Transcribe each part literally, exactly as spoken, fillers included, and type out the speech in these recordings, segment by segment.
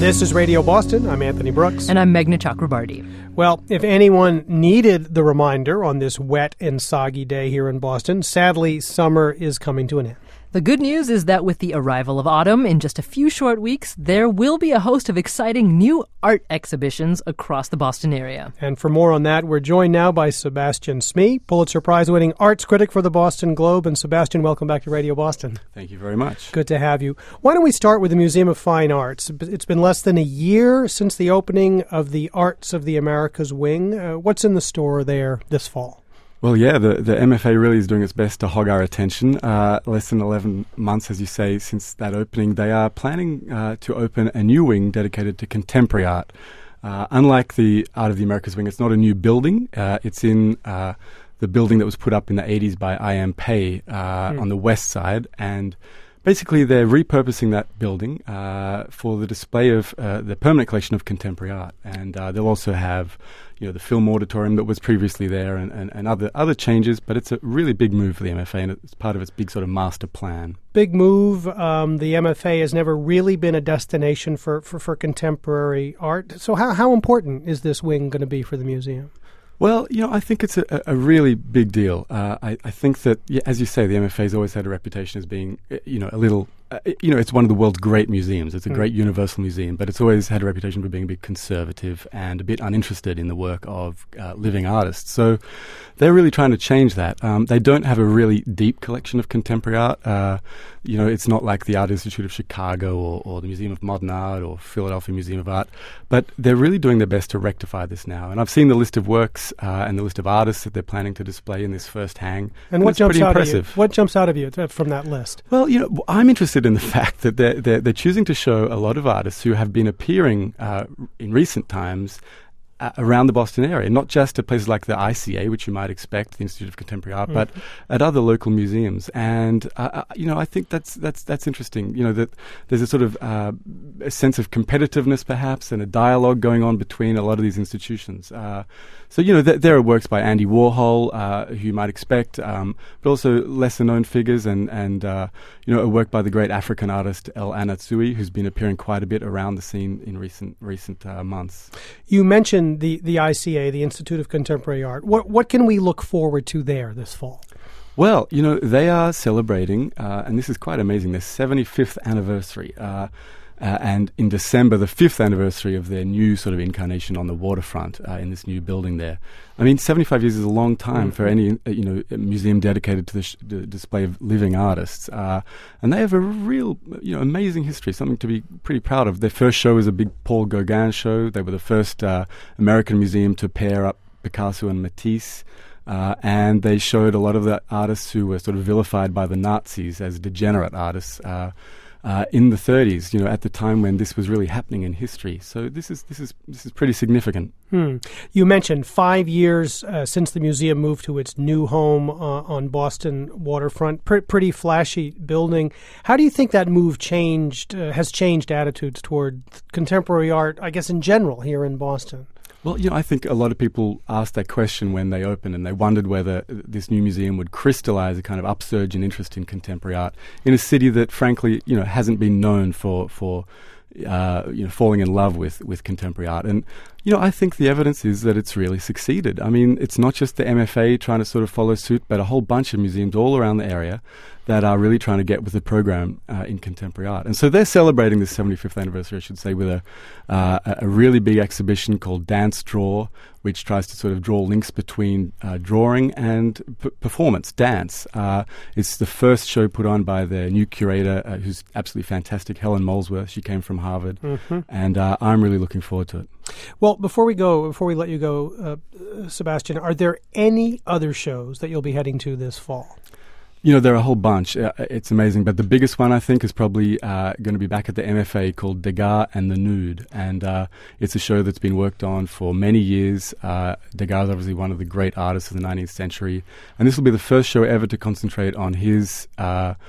This is Radio Boston. I'm Anthony Brooks. And I'm Meghna Chakrabarty. Well, if anyone needed the reminder on this wet and soggy day here in Boston, sadly, summer is coming to an end. The good news is that with the arrival of autumn in just a few short weeks, there will be a host of exciting new art exhibitions across the Boston area. And for more on that, we're joined now by Sebastian Smee, Pulitzer Prize-winning arts critic for the Boston Globe. And Sebastian, welcome back to Radio Boston. Thank you very much. Good to have you. Why don't we start with the Museum of Fine Arts? It's been less than a year since the opening of the Arts of the Americas wing. Uh, what's in the store there this fall? Well, yeah, the, the M F A really is doing its best to hog our attention. Uh, less than eleven months, as you say, since that opening. They are planning uh, to open a new wing dedicated to contemporary art. Uh, unlike the Art of the Americas wing, it's not a new building. Uh, it's in uh, the building that was put up in the eighties by I M Pei uh, mm. on the west side. And basically, they're repurposing that building uh, for the display of uh, the permanent collection of contemporary art. And uh, they'll also have, you know, the film auditorium that was previously there and, and, and other other changes. But it's a really big move for the M F A, and it's part of its big sort of master plan. Big move. Um, the M F A has never really been a destination for, for, for contemporary art. So how, how important is this wing going to be for the museum? Well, you know, I think it's a, a really big deal. Uh, I, I think that, yeah, as you say, the M F A has always had a reputation as being, you know, a little, uh, you know, it's one of the world's great museums. It's a mm. great universal museum, but it's always had a reputation for being a bit conservative and a bit uninterested in the work of uh, living artists. So they're really trying to change that. Um, they don't have a really deep collection of contemporary art. Uh, you know, it's not like the Art Institute of Chicago or, or the Museum of Modern Art or Philadelphia Museum of Art, but they're really doing their best to rectify this now. And I've seen the list of works uh, and the list of artists that they're planning to display in this first hang. And, and what it's jumps pretty out impressive. At you? What jumps out of you from that list? Well, you know, I'm interested in the fact that they're, they're, they're choosing to show a lot of artists who have been appearing uh, in recent times Uh, around the Boston area, not just at places like the I C A, which you might expect, the Institute of Contemporary Art, mm. but at other local museums. And uh, you know, I think that's that's that's interesting. You know, that there's a sort of uh, a sense of competitiveness, perhaps, and a dialogue going on between a lot of these institutions. Uh, so you know, th- there are works by Andy Warhol, uh, who you might expect, um, but also lesser-known figures, and and uh, you know, a work by the great African artist El Anatsui, who's been appearing quite a bit around the scene in recent recent uh, months. You mentioned the, the I C A, the Institute of Contemporary Art. What what can we look forward to there this fall? Well, you know, they are celebrating, uh, and this is quite amazing, their seventy-fifth anniversary. Uh, uh, and in December, the fifth anniversary of their new sort of incarnation on the waterfront uh, in this new building there. I mean, seventy-five years is a long time mm-hmm. for any, uh, you know, museum dedicated to the, sh- the display of living artists. Uh, and they have a real, you know, amazing history, something to be pretty proud of. Their first show was a big Paul Gauguin show. They were the first uh, American museum to pair up Picasso and Matisse. Uh, and they showed a lot of the artists who were sort of vilified by the Nazis as degenerate artists uh, uh, in the thirties, you know, at the time when this was really happening in history. So this is this is this is pretty significant. Hmm. You mentioned five years uh, since the museum moved to its new home uh, on Boston waterfront. P- pretty flashy building. How do you think that move changed? Uh, has changed attitudes toward contemporary art, I guess, in general here in Boston? Well, you know, I think a lot of people asked that question when they opened, and they wondered whether this new museum would crystallize a kind of upsurge in interest in contemporary art in a city that, frankly, you know, hasn't been known for for uh, you know falling in love with with contemporary art. And you know, I think the evidence is that it's really succeeded. I mean, it's not just the M F A trying to sort of follow suit, but a whole bunch of museums all around the area that are really trying to get with the program uh, in contemporary art. And so they're celebrating this seventy-fifth anniversary, I should say, with a uh, a really big exhibition called Dance Draw, which tries to sort of draw links between uh, drawing and p- performance, dance. Uh, it's the first show put on by the new curator, uh, who's absolutely fantastic, Helen Molesworth. She came from Harvard, mm-hmm. and uh, I'm really looking forward to it. Well, before we go, before we let you go, uh, Sebastian, are there any other shows that you'll be heading to this fall? You know, there are a whole bunch. Uh, it's amazing. But the biggest one, I think, is probably uh, going to be back at the M F A, called Degas and the Nude. And uh, it's a show that's been worked on for many years. Uh, Degas is obviously one of the great artists of the nineteenth century. And this will be the first show ever to concentrate on his uh,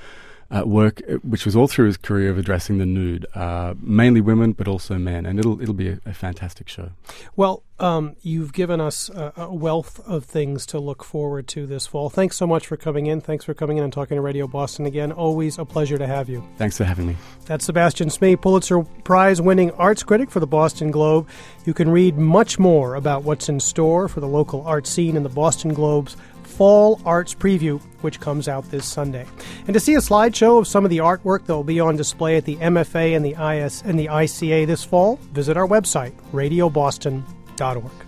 uh, work, which was all through his career of addressing the nude, uh, mainly women, but also men. And it'll it'll be a, a fantastic show. Well, um, you've given us a, a wealth of things to look forward to this fall. Thanks so much for coming in. Thanks for coming in and talking to Radio Boston again. Always a pleasure to have you. Thanks for having me. That's Sebastian Smee, Pulitzer Prize-winning arts critic for the Boston Globe. You can read much more about what's in store for the local art scene in the Boston Globe's Fall Arts Preview, which comes out this Sunday. And to see a slideshow of some of the artwork that will be on display at the M F A and the I S and the I C A this fall, visit our website, radio boston dot org.